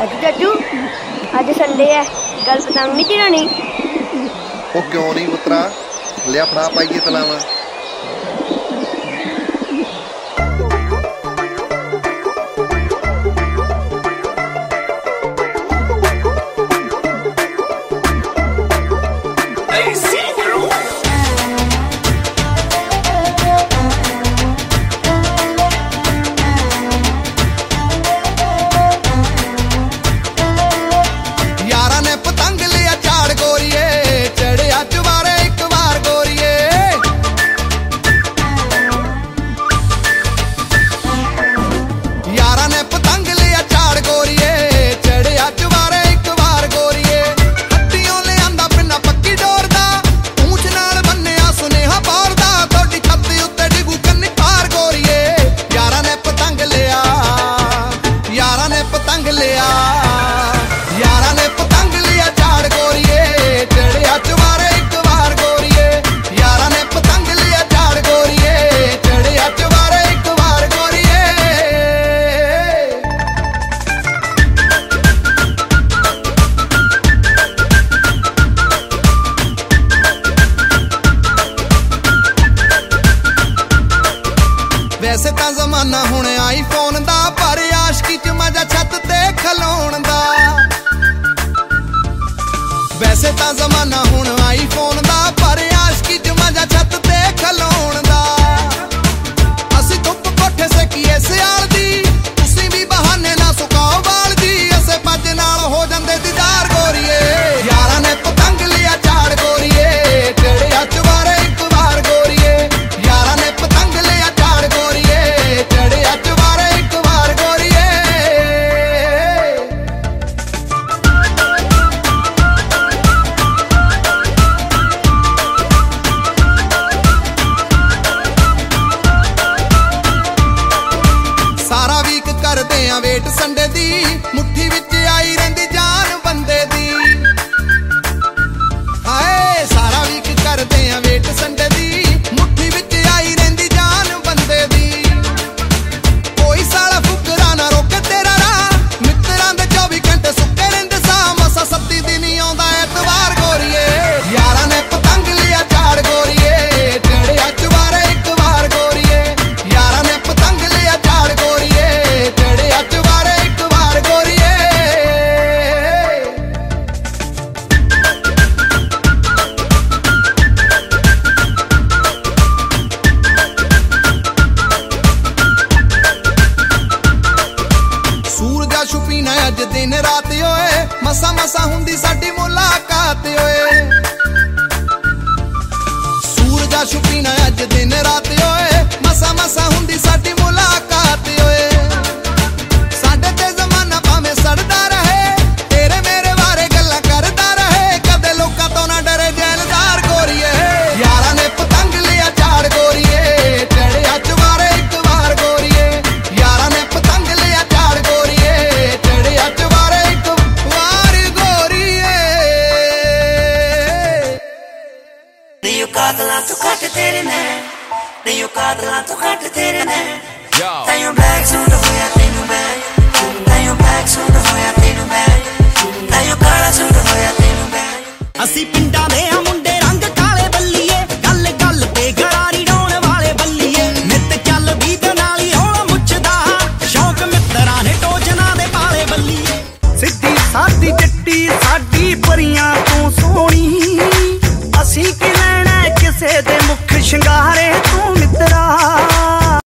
अजी चाचू अज संडे है कल पतंग नहीं चिरानी? ओ क्यों नहीं पुत्रा, लिया फड़ा पाइए तलावा। वैसे तां जमाना हुण आईफोन दा, पर आशकी च मजा छत ते खलोण दा। वैसे तां जमाना हुण आईफोन दा, पर आशकी च मजा छत ते खलोण दा। असीं धुप कोठे सेकीए सियाल दी, तुसीं भी बहाने ना सुकाओ वाल दी। असे पज नाल हो जांदे दीदार गोरीए, यारां ने पतंग लिया झाड़ गोरीए, चढ़िया चुबारे एक बार गोरीए। यारां ने पतंग लिया झाड़ गोरीए, चढ़िया चुबारे एक बार गोरीए। सारा वीक करदे आ वेट संडे दी, मुट्ठी विच आई रहिंदी जान बंदे दी। हाय सारा वीक करदे आ वेट संडे दी, मुट्ठी विच आई रहिंदी जान बंदे दी। कोई साला फुकरा ना रोके तेरा राह, मित्रां दे 24 घंटे सुक्के रहिंदे सा। मसा 7 दिन ही आउंदा ऐतवार गोरीए, यारां ने पतंग लिया झाड़ गोरीए, चढ़िया चुबारे एक बार गोरीए। यारां ने पतंग लिया झाड़ गोरीए, चढ़िया चुबारे एक बार गोरीए। सूरजा छुपीना अज दिन रात ओए, मसा मसा हुंदी साडी मुलाकात ओए। सूरजा छुपीना अज दिन रात ओए, मसा मसा हुंदी साडी मुलाकात ओए। साडे ते जमाना भावें सड़दा रहे, तेरे मेरे बारे गल्लां करदा रहे। कदे लोकां तो ना डरे जैलदार गोरीए, यारां ने पतंग लिया झाड़ गोरीए, चढ़िया चुबारे एक बार गोरीए। यारां ने पतंग लिया झाड़ गोरीए, चढ़िया चुबारे एक बार गोरीए। नहीं कादला तो घट तेरे ने, नहीं कादला तो घट तेरे ने। तैयो बैग सूट होया तेनू बैग, तैयो बैग सूट होया तेनू बैग, तैयो काला सूट होया तेनू बैग। असी पिंडां दे आ मुंडे रंग काले बल्लीए, गल गल ते गरारी डाउण वाले बल्लीए। नित चल भी ते नाल ही होण मुੱਚਦਾ, शौक मित्तरां ने टोजना दे पाले बल्लीए। सिੱਧੀ सादी चिट्टी साडी परियां तों सोहणी, असी की लैणा किसे